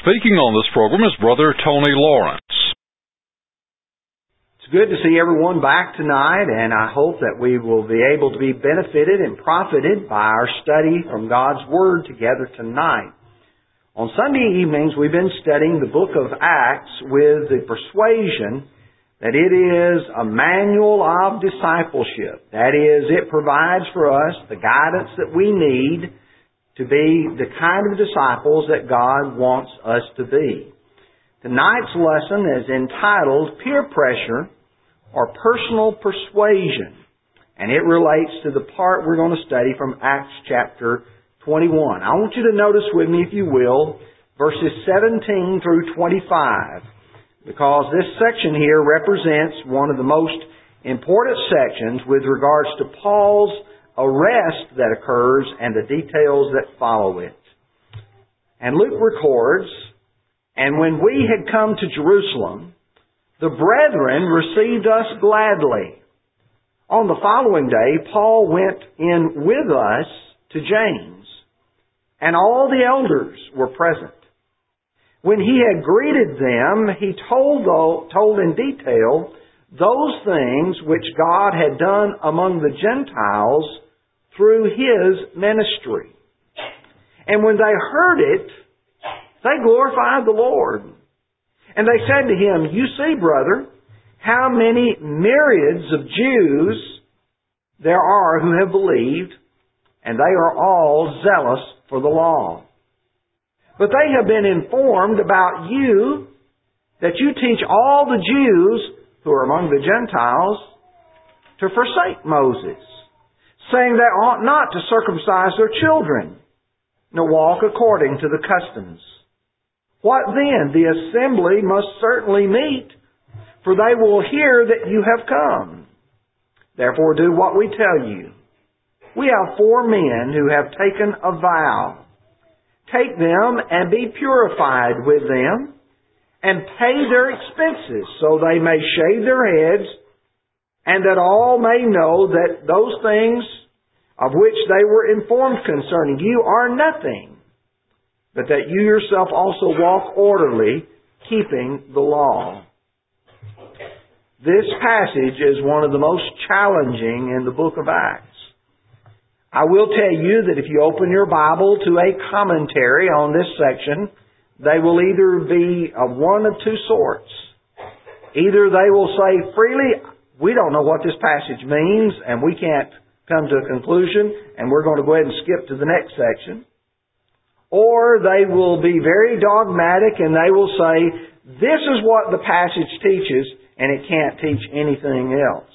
Speaking on this program is Brother Tony Lawrence. It's good to see everyone back tonight, and I hope that we will be able to be benefited and profited by our study from God's Word together tonight. On Sunday evenings, we've been studying the book of Acts with the persuasion that it is a manual of discipleship. That is, it provides for us the guidance that we need to be the kind of disciples that God wants us to be. Tonight's lesson is entitled Peer Pressure or Personal Persuasion, and it relates to the part we're going to study from Acts chapter 21. I want you to notice with me, if you will, verses 17 through 25, because this section here represents one of the most important sections with regards to Paul's arrest that occurs and the details that follow it. And Luke records, "And when we had come to Jerusalem, the brethren received us gladly. On the following day, Paul went in with us to James, and all the elders were present. When he had greeted them, he told in detail those things which God had done among the Gentiles through his ministry. And when they heard it, they glorified the Lord. And they said to him, 'You see, brother, how many myriads of Jews there are who have believed, and they are all zealous for the law. But they have been informed about you, that you teach all the Jews who are among the Gentiles to forsake Moses, saying they ought not to circumcise their children, nor walk according to the customs. What then? The assembly must certainly meet, for they will hear that you have come. Therefore do what we tell you. We have 4 men who have taken a vow. Take them and be purified with them, and pay their expenses, so they may shave their heads, and that all may know that those things of which they were informed concerning you are nothing, but that you yourself also walk orderly, keeping the law." This passage is one of the most challenging in the book of Acts. I will tell you that if you open your Bible to a commentary on this section, they will either be of one of two sorts. Either they will say freely, "We don't know what this passage means, and we can't come to a conclusion, and we're going to go ahead and skip to the next section." Or they will be very dogmatic, and they will say, "This is what the passage teaches, and it can't teach anything else."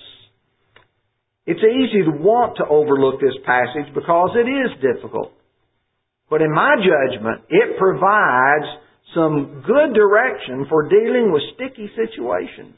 It's easy to want to overlook this passage because it is difficult. But in my judgment, it provides some good direction for dealing with sticky situations.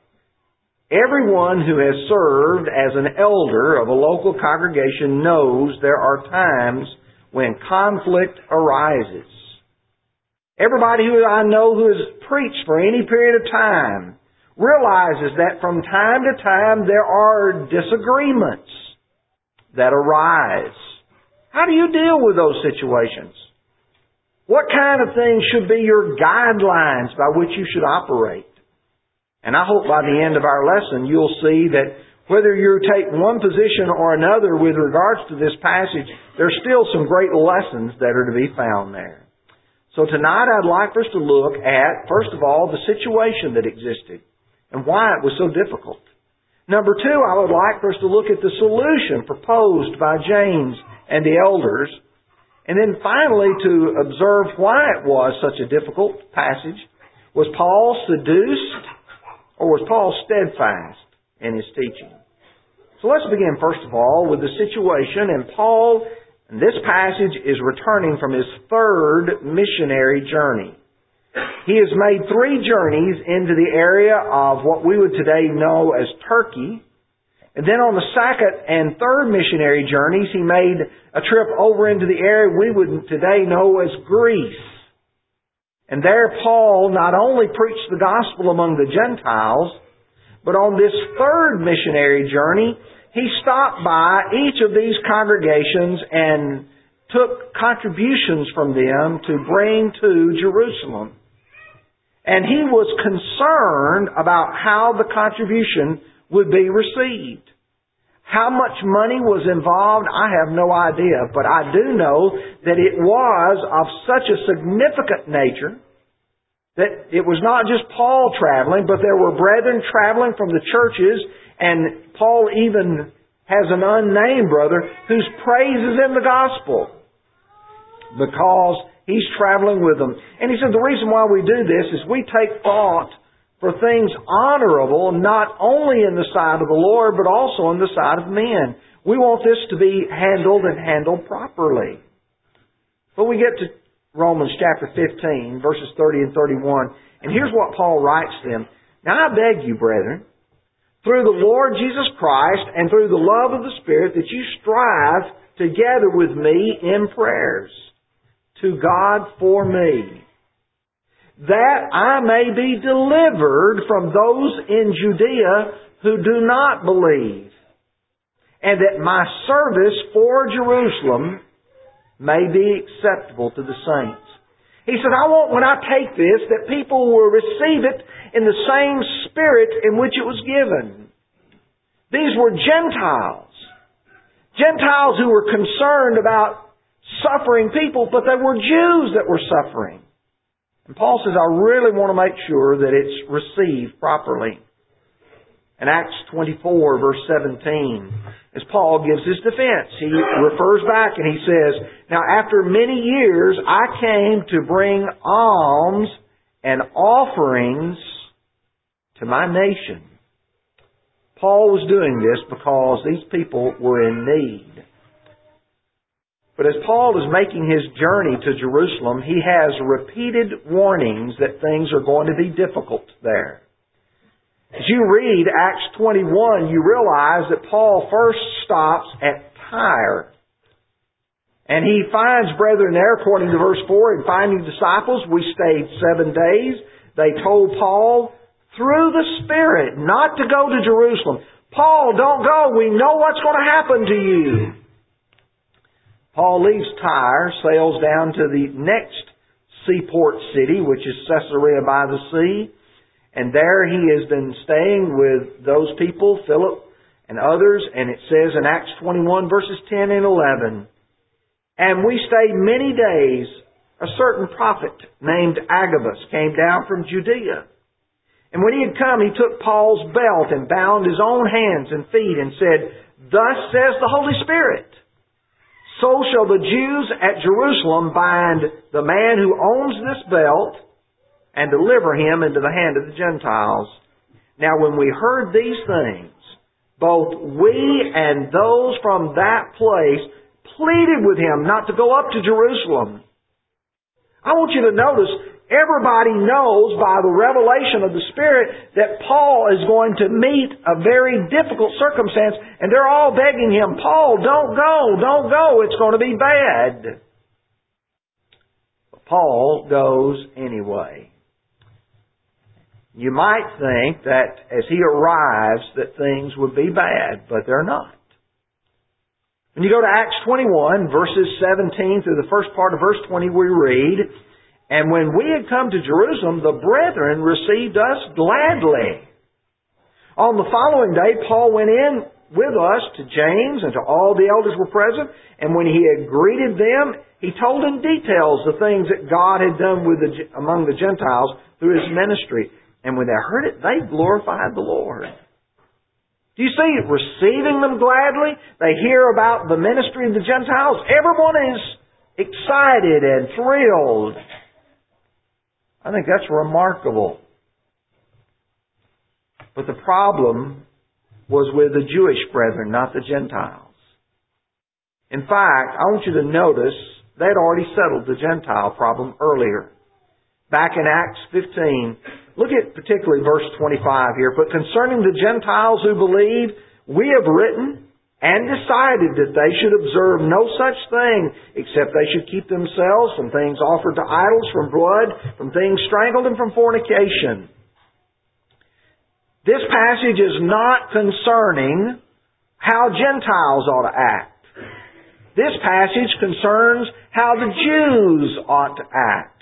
Everyone who has served as an elder of a local congregation knows there are times when conflict arises. Everybody who I know who has preached for any period of time realizes that from time to time there are disagreements that arise. How do you deal with those situations? What kind of things should be your guidelines by which you should operate? And I hope by the end of our lesson you'll see that whether you take one position or another with regards to this passage, there's still some great lessons that are to be found there. So tonight I'd like for us to look at, first of all, the situation that existed and why it was so difficult. Number 2, I would like for us to look at the solution proposed by James and the elders. And then finally to observe why it was such a difficult passage. Was Paul seduced or was Paul steadfast in his teaching? So let's begin first of all with the situation. And Paul, in this passage, is returning from his 3rd missionary journey. He has made 3 journeys into the area of what we would today know as Turkey. And then on the 2nd and 3rd missionary journeys, he made a trip over into the area we would today know as Greece. And there Paul not only preached the gospel among the Gentiles, but on this 3rd missionary journey, he stopped by each of these congregations and took contributions from them to bring to Jerusalem. And he was concerned about how the contribution would be received. How much money was involved, I have no idea, but I do know that it was of such a significant nature that it was not just Paul traveling, but there were brethren traveling from the churches, and Paul even has an unnamed brother whose praise is in the gospel because he's traveling with them. And he said the reason why we do this is we take thought for things honorable, not only in the sight of the Lord, but also in the sight of men. We want this to be handled and handled properly. But we get to Romans chapter 15, verses 30 and 31, and here's what Paul writes to them. Now I beg you, brethren, through the Lord Jesus Christ and through the love of the Spirit, that you strive together with me in prayers to God for me, that I may be delivered from those in Judea who do not believe, and that my service for Jerusalem may be acceptable to the saints. He said, I want when I take this that people will receive it in the same spirit in which it was given. These were Gentiles. Gentiles who were concerned about suffering people, but they were Jews that were suffering. And Paul says, I really want to make sure that it's received properly. In Acts 24, verse 17, as Paul gives his defense, he refers back and he says, now after many years I came to bring alms and offerings to my nation. Paul was doing this because these people were in need. But as Paul is making his journey to Jerusalem, he has repeated warnings that things are going to be difficult there. As you read Acts 21, you realize that Paul first stops at Tyre. And he finds brethren there, according to verse 4, and finding disciples, we stayed 7 days. They told Paul, through the Spirit, not to go to Jerusalem. Paul, don't go. We know what's going to happen to you. Paul leaves Tyre, sails down to the next seaport city, which is Caesarea by the sea. And there he has been staying with those people, Philip and others. And it says in Acts 21, verses 10 and 11, and we stayed many days. A certain prophet named Agabus came down from Judea. And when he had come, he took Paul's belt and bound his own hands and feet and said, thus says the Holy Spirit, so shall the Jews at Jerusalem bind the man who owns this belt and deliver him into the hand of the Gentiles. Now when we heard these things, both we and those from that place pleaded with him not to go up to Jerusalem. I want you to notice, everybody knows by the revelation of the Spirit that Paul is going to meet a very difficult circumstance, and they're all begging him, Paul, don't go, it's going to be bad. But Paul goes anyway. You might think that as he arrives that things would be bad, but they're not. When you go to Acts 21, verses 17 through the first part of verse 20, we read, and when we had come to Jerusalem, the brethren received us gladly. On the following day, Paul went in with us to James, and to all the elders were present. And when he had greeted them, he told in details the things that God had done among the Gentiles through his ministry. And when they heard it, they glorified the Lord. Do you see, receiving them gladly? They hear about the ministry of the Gentiles. Everyone is excited and thrilled. I think that's remarkable. But the problem was with the Jewish brethren, not the Gentiles. In fact, I want you to notice they'd already settled the Gentile problem earlier. Back in Acts 15, look at particularly verse 25 here. But concerning the Gentiles who believe, we have written and decided that they should observe no such thing, except they should keep themselves from things offered to idols, from blood, from things strangled, and from fornication. This passage is not concerning how Gentiles ought to act. This passage concerns how the Jews ought to act.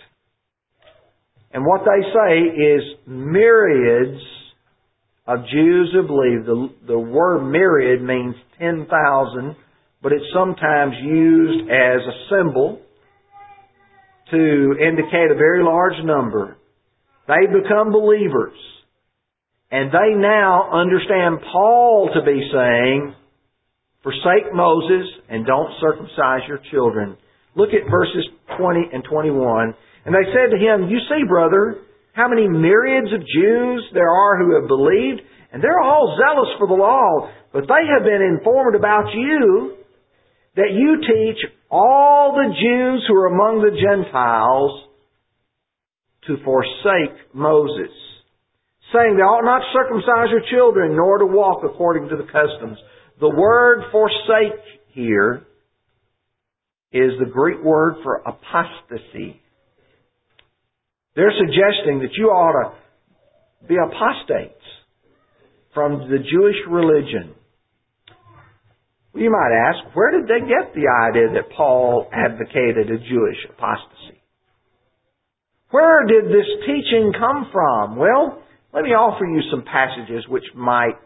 And what they say is myriads of Jews who believe. The word myriad means 10,000, but it's sometimes used as a symbol to indicate a very large number. They become believers. And they now understand Paul to be saying, forsake Moses and don't circumcise your children. Look at verses 20 and 21. And they said to him, you see, brother, how many myriads of Jews there are who have believed, and they're all zealous for the law, but they have been informed about you, that you teach all the Jews who are among the Gentiles to forsake Moses, saying they ought not to circumcise your children, nor to walk according to the customs. The word forsake here is the Greek word for apostasy. They're suggesting that you ought to be apostates from the Jewish religion. You might ask, where did they get the idea that Paul advocated a Jewish apostasy? Where did this teaching come from? Well, let me offer you some passages which might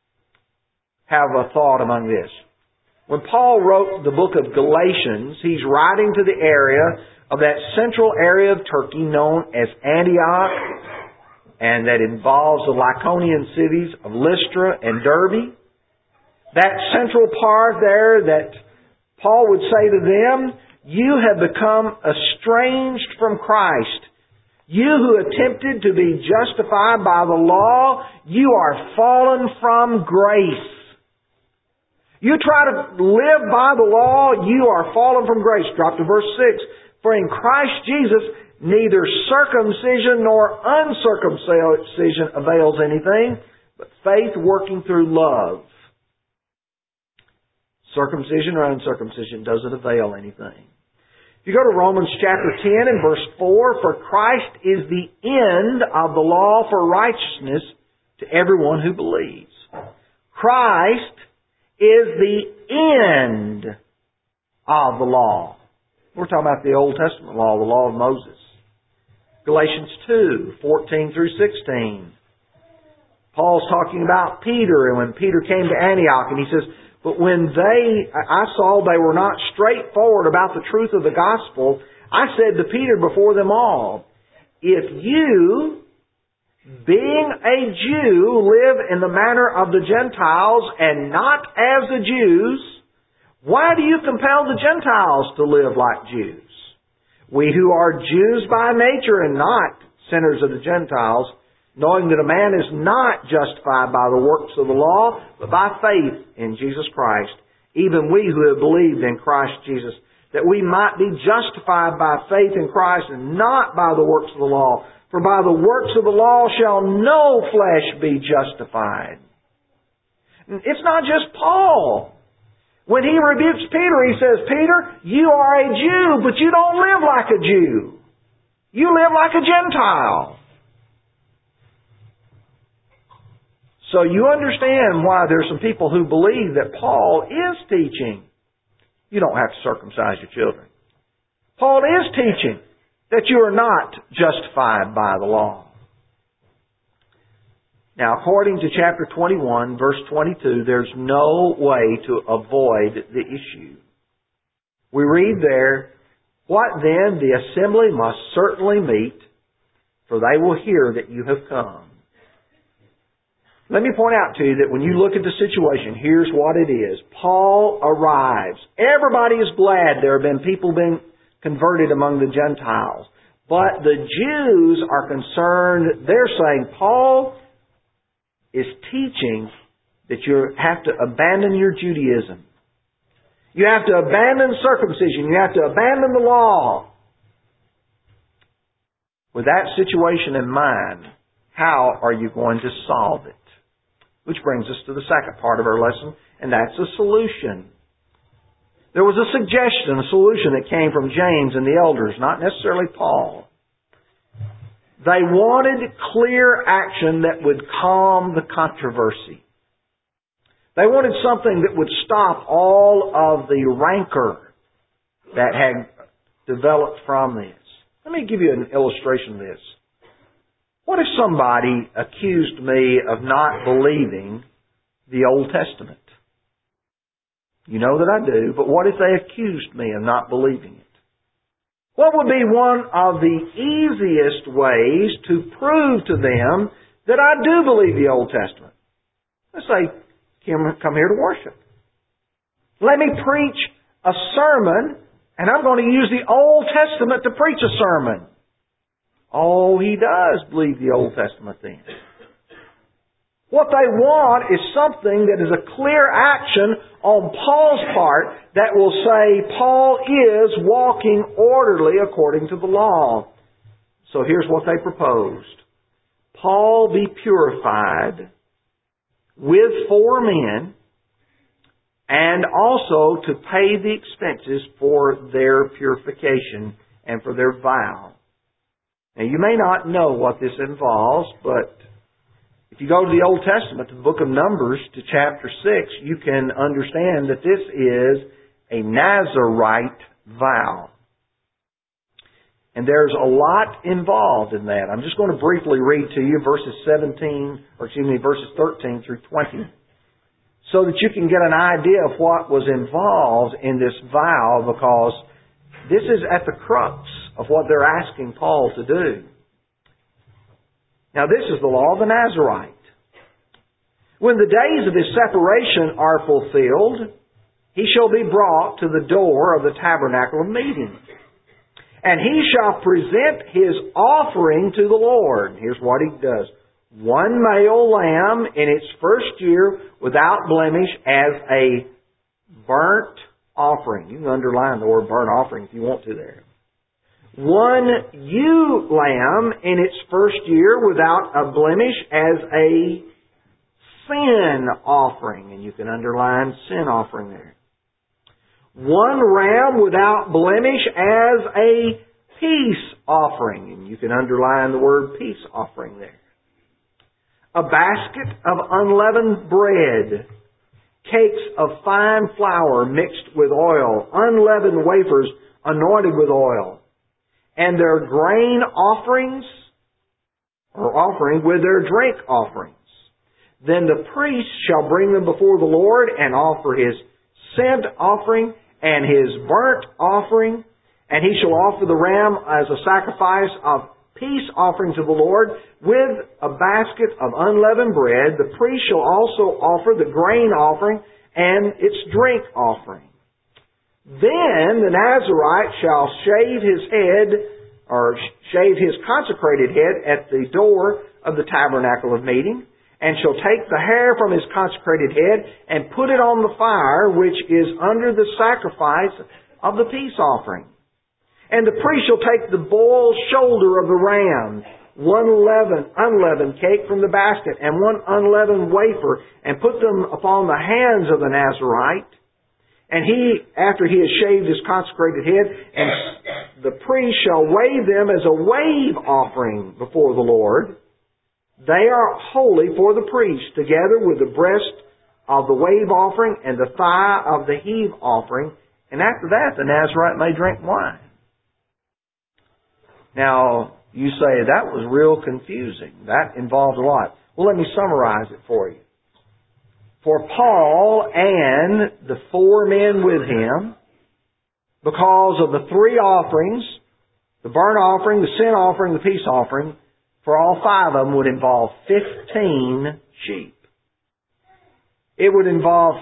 have a thought among this. When Paul wrote the book of Galatians, he's writing to the area of that central area of Turkey known as Antioch, and that involves the Lycaonian cities of Lystra and Derbe. That central part there that Paul would say to them, you have become estranged from Christ. You who attempted to be justified by the law, you are fallen from grace. You try to live by the law, you are fallen from grace. Drop to verse 6. For in Christ Jesus, neither circumcision nor uncircumcision avails anything, but faith working through love. Circumcision or uncircumcision doesn't avail anything. If you go to Romans chapter 10 and verse 4, for Christ is the end of the law for righteousness to everyone who believes. Christ is the end of the law. We're talking about the Old Testament law, the law of Moses. Galatians 2, 14 through 16. Paul's talking about Peter, and when Peter came to Antioch, and he says, but when I saw they were not straightforward about the truth of the gospel, I said to Peter before them all, if you, being a Jew, live in the manner of the Gentiles and not as the Jews, why do you compel the Gentiles to live like Jews? We who are Jews by nature and not sinners of the Gentiles, knowing that a man is not justified by the works of the law, but by faith in Jesus Christ, even we who have believed in Christ Jesus, that we might be justified by faith in Christ and not by the works of the law. For by the works of the law shall no flesh be justified. It's not just Paul. When he rebukes Peter, he says, Peter, you are a Jew, but you don't live like a Jew. You live like a Gentile. So you understand why there's some people who believe that Paul is teaching you don't have to circumcise your children. Paul is teaching that you are not justified by the law. Now, according to chapter 21, verse 22, there's no way to avoid the issue. We read there, what then? The assembly must certainly meet, for they will hear that you have come. Let me point out to you that when you look at the situation, here's what it is. Paul arrives. Everybody is glad there have been people being converted among the Gentiles. But the Jews are concerned. They're saying Paul is teaching that you have to abandon your Judaism. You have to abandon circumcision. You have to abandon the law. With that situation in mind, how are you going to solve it? Which brings us to the second part of our lesson, and that's a solution. There was a suggestion, a solution that came from James and the elders, not necessarily Paul. They wanted clear action that would calm the controversy. They wanted something that would stop all of the rancor that had developed from this. Let me give you an illustration of this. What if somebody accused me of not believing the Old Testament? You know that I do, but what if they accused me of not believing it? What would be one of the easiest ways to prove to them that I do believe the Old Testament? Let's say, come here to worship. Let me preach a sermon, and I'm going to use the Old Testament to preach a sermon. Oh, he does believe the Old Testament then. What they want is something that is a clear action on Paul's part that will say Paul is walking orderly according to the law. So here's what they proposed. Paul be purified with 4 men, and also to pay the expenses for their purification and for their vow. Now you may not know what this involves, but if you go to the Old Testament, to the book of Numbers, to chapter 6, you can understand that this is a Nazirite vow. And there's a lot involved in that. I'm just going to briefly read to you verses 13 through 20, so that you can get an idea of what was involved in this vow, because this is at the crux of what they're asking Paul to do. Now this is the law of the Nazirite. When the days of his separation are fulfilled, he shall be brought to the door of the tabernacle of meeting. And he shall present his offering to the Lord. Here's what he does. 1 male lamb in its first year without blemish as a burnt offering. You can underline the word burnt offering if you want to there. 1 ewe lamb in its first year without a blemish as a sin offering. And you can underline sin offering there. 1 ram without blemish as a peace offering. And you can underline the word peace offering there. A basket of unleavened bread, cakes of fine flour mixed with oil, unleavened wafers anointed with oil, and their grain offerings, or offering with their drink offerings. Then the priest shall bring them before the Lord and offer his scent offering and his burnt offering, and he shall offer the ram as a sacrifice of peace offering to the Lord with a basket of unleavened bread. The priest shall also offer the grain offering and its drink offering. Then the Nazirite shall shave his head, or shave his consecrated head at the door of the tabernacle of meeting, and shall take the hair from his consecrated head and put it on the fire which is under the sacrifice of the peace offering. And the priest shall take the boiled shoulder of the ram, 1 unleavened cake from the basket, and 1 unleavened wafer, and put them upon the hands of the Nazirite. And he, after he has shaved his consecrated head, and the priest shall wave them as a wave offering before the Lord. They are holy for the priest, together with the breast of the wave offering and the thigh of the heave offering. And after that, the Nazirite may drink wine. Now, you say, that was real confusing. That involved a lot. Well, let me summarize it for you. For Paul and the 4 men with him, because of the 3 offerings, the burnt offering, the sin offering, the peace offering, for all 5 of them would involve 15 sheep. It would involve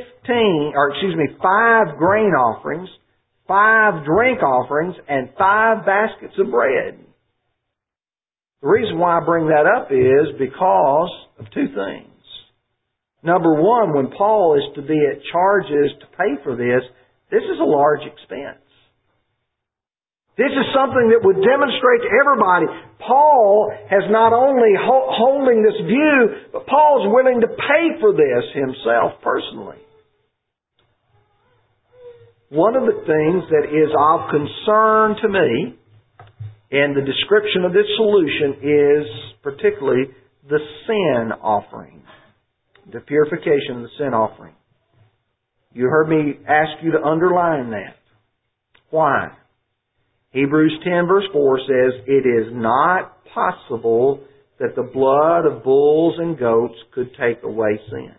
5 grain offerings, 5 drink offerings, and 5 baskets of bread. The reason why I bring that up is because of 2 things. Number 1, when Paul is to be at charges to pay for this is a large expense. This is something that would demonstrate to everybody, Paul has not only holding this view, but Paul's willing to pay for this himself personally. One of the things that is of concern to me in the description of this solution is particularly the sin offering. the purification of the sin offering. You heard me ask you to underline that. Why? Hebrews 10 verse 4 says, "It is not possible that the blood of bulls and goats could take away sins."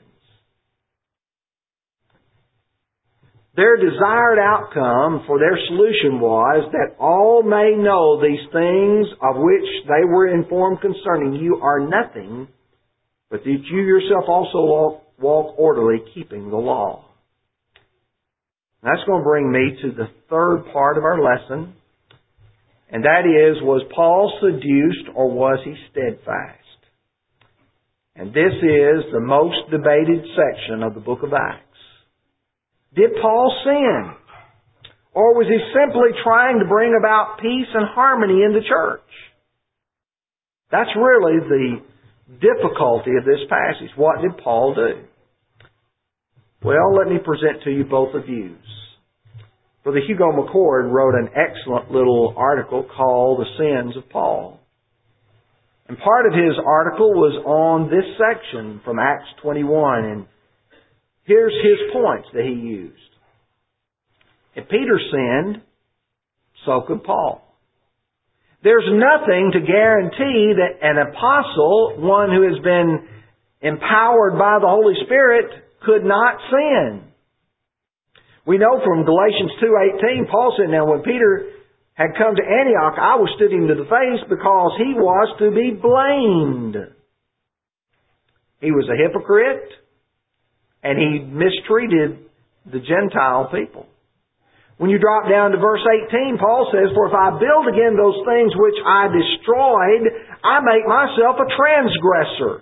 Their desired outcome for their solution was that all may know these things of which they were informed concerning you are nothing, but that you yourself also walk orderly, keeping the law. That's going to bring me to the third part of our lesson, and that is, was Paul seduced or was he steadfast? And this is the most debated section of the book of Acts. Did Paul sin? Or was he simply trying to bring about peace and harmony in the church? That's really the difficulty of this passage. What did Paul do? Well, let me present to you both of views. Brother Hugo McCord wrote an excellent little article called "The Sins of Paul." And part of his article was on this section from Acts 21, and here's his points that he used. If Peter sinned, so could Paul. There's nothing to guarantee that an apostle, one who has been empowered by the Holy Spirit, could not sin. We know from Galatians 2:18, Paul said, "Now when Peter had come to Antioch, I withstood him to the face because he was to be blamed." He was a hypocrite, and he mistreated the Gentile people. When you drop down to verse 18, Paul says, "For if I build again those things which I destroyed, I make myself a transgressor."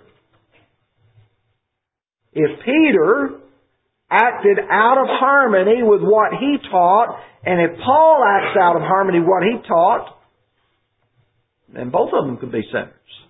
If Peter acted out of harmony with what he taught, and if Paul acts out of harmony with what he taught, then both of them could be sinners.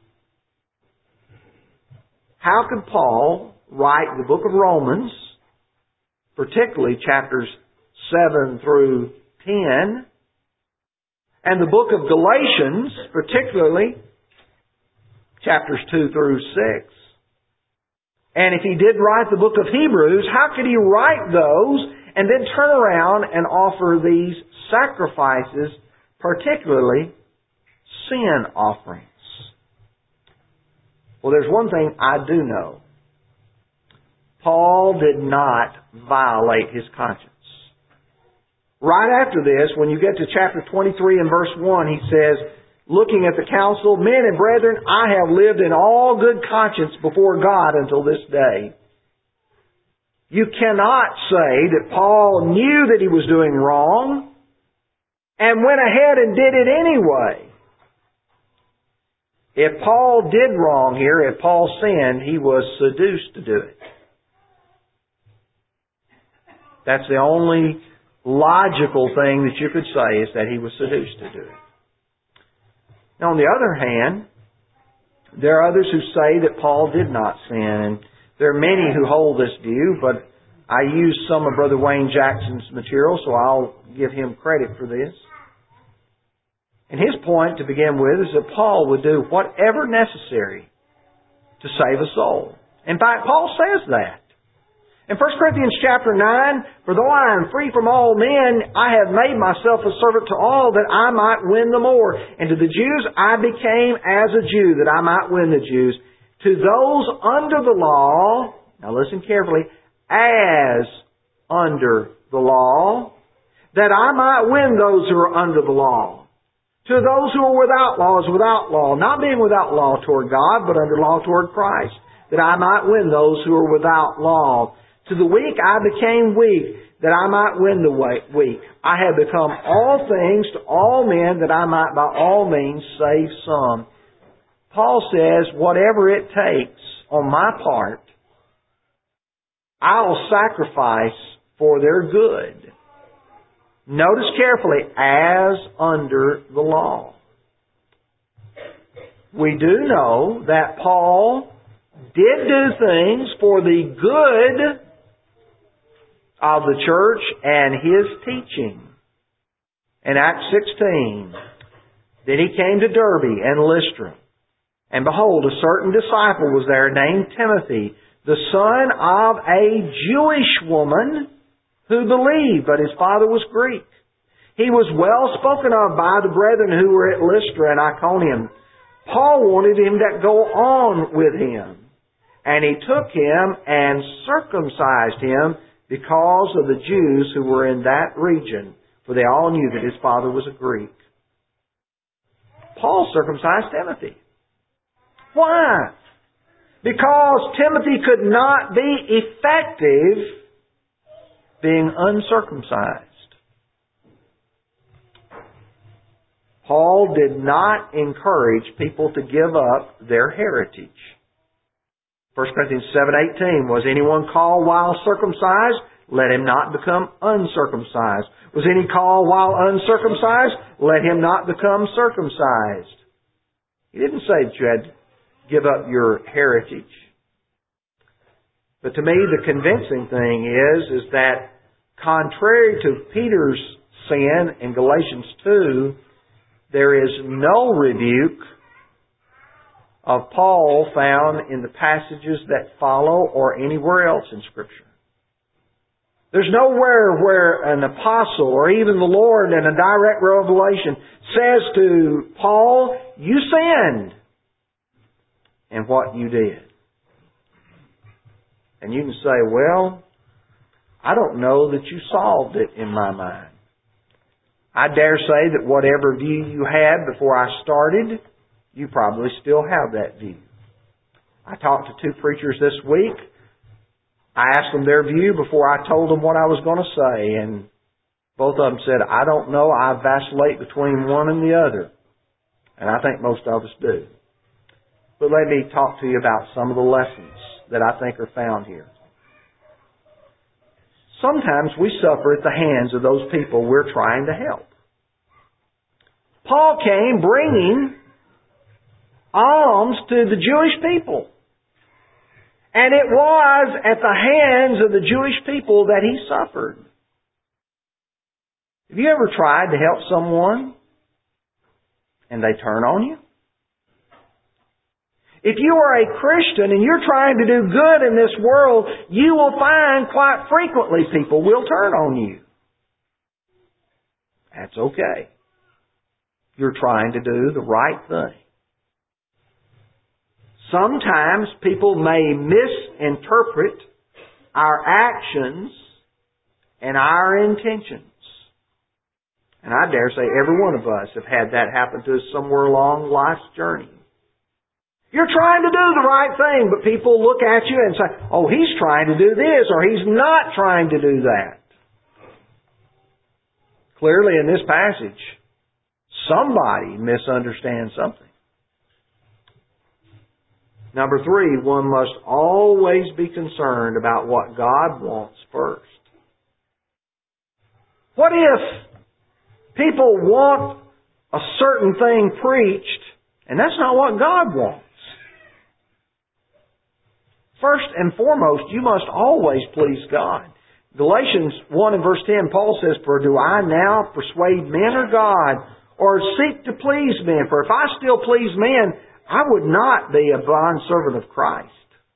How could Paul write the book of Romans, particularly chapters 7 through 10, and the book of Galatians, particularly chapters 2 through 6? And if he did write the book of Hebrews, how could he write those and then turn around and offer these sacrifices, particularly sin offerings? Well, there's one thing I do know. Paul did not violate his conscience. Right after this, when you get to chapter 23 and verse 1, he says, looking at the council, "Men and brethren, I have lived in all good conscience before God until this day." You cannot say that Paul knew that he was doing wrong and went ahead and did it anyway. If Paul did wrong here, if Paul sinned, he was seduced to do it. That's the only logical thing that you could say, is that he was seduced to do it. Now, on the other hand, there are others who say that Paul did not sin, and there are many who hold this view, but I used some of Brother Wayne Jackson's material, so I'll give him credit for this. And his point, to begin with, is that Paul would do whatever necessary to save a soul. In fact, Paul says that. In 1 Corinthians chapter 9, "For though I am free from all men, I have made myself a servant to all, that I might win the more. And to the Jews I became as a Jew, that I might win the Jews. To those under the law," now listen carefully, "as under the law, that I might win those who are under the law. To those who are without law as without law, not being without law toward God, but under law toward Christ, that I might win those who are without law. To the weak I became weak, that I might win the weak. I have become all things to all men, that I might by all means save some." Paul says, whatever it takes on my part, I'll sacrifice for their good. Notice carefully, as under the law. We do know that Paul did do things for the good of the church and his teaching. In Acts 16, then he came to Derbe and Lystra. And behold, a certain disciple was there named Timothy, the son of a Jewish woman who believed, but his father was Greek. He was well spoken of by the brethren who were at Lystra and Iconium. Paul wanted him to go on with him, and he took him and circumcised him because of the Jews who were in that region, for they all knew that his father was a Greek. Paul circumcised Timothy. Why? Because Timothy could not be effective being uncircumcised. Paul did not encourage people to give up their heritage. 1 Corinthians 7:18, was anyone called while circumcised? Let him not become uncircumcised. Was any called while uncircumcised? Let him not become circumcised. He didn't say that you had to give up your heritage. But to me, the convincing thing is that contrary to Peter's sin in Galatians 2, there is no rebuke of Paul found in the passages that follow or anywhere else in Scripture. There's nowhere where an apostle or even the Lord in a direct revelation says to Paul, you sinned in what you did. And you can say, well, I don't know that you solved it in my mind. I dare say that whatever view you had before I started, you probably still have that view. I talked to 2 preachers this week. I asked them their view before I told them what I was going to say, and both of them said, I don't know, I vacillate between one and the other. And I think most of us do. But let me talk to you about some of the lessons that I think are found here. Sometimes we suffer at the hands of those people we're trying to help. Paul came bringing alms to the Jewish people. And it was at the hands of the Jewish people that he suffered. Have you ever tried to help someone and they turn on you? If you are a Christian and you're trying to do good in this world, you will find quite frequently people will turn on you. That's okay. You're trying to do the right thing. Sometimes people may misinterpret our actions and our intentions. And I dare say every one of us have had that happen to us somewhere along life's journey. You're trying to do the right thing, but people look at you and say, oh, he's trying to do this, or he's not trying to do that. Clearly in this passage, somebody misunderstands something. Number 3, one must always be concerned about what God wants first. What if people want a certain thing preached, and that's not what God wants? First and foremost, you must always please God. Galatians 1 and verse 10, Paul says, for do I now persuade men or God, or seek to please men? For if I still please men, I would not be a bondservant of Christ.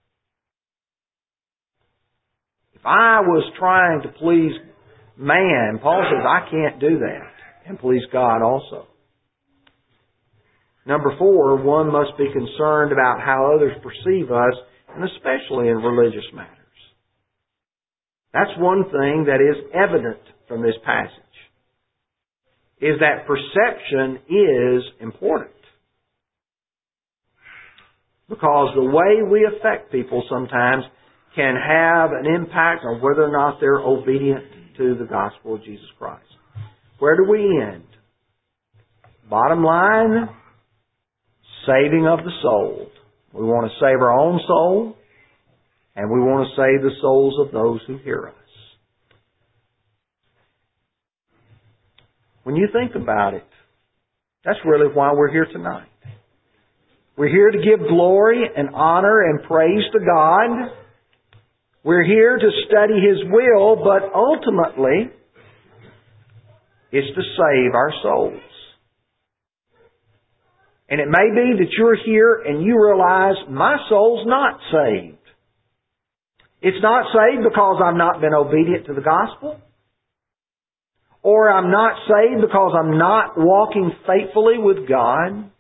If I was trying to please man, Paul says I can't do that, and please God also. Number 4, one must be concerned about how others perceive us, and especially in religious matters. That's one thing that is evident from this passage, is that perception is important. Because the way we affect people sometimes can have an impact on whether or not they're obedient to the gospel of Jesus Christ. Where do we end? Bottom line, saving of the soul. We want to save our own soul, and we want to save the souls of those who hear us. When you think about it, that's really why we're here tonight. We're here to give glory and honor and praise to God. We're here to study His will, but ultimately, it's to save our souls. And it may be that you're here and you realize, my soul's not saved. It's not saved because I've not been obedient to the gospel. Or I'm not saved because I'm not walking faithfully with God.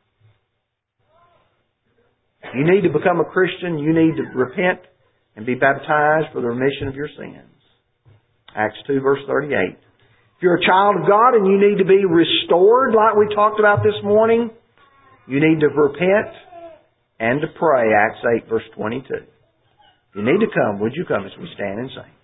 You need to become a Christian. You need to repent and be baptized for the remission of your sins. Acts 2 verse 38. If you're a child of God and you need to be restored like we talked about this morning, you need to repent and to pray. Acts 8 verse 22. If you need to come, would you come as we stand and sing?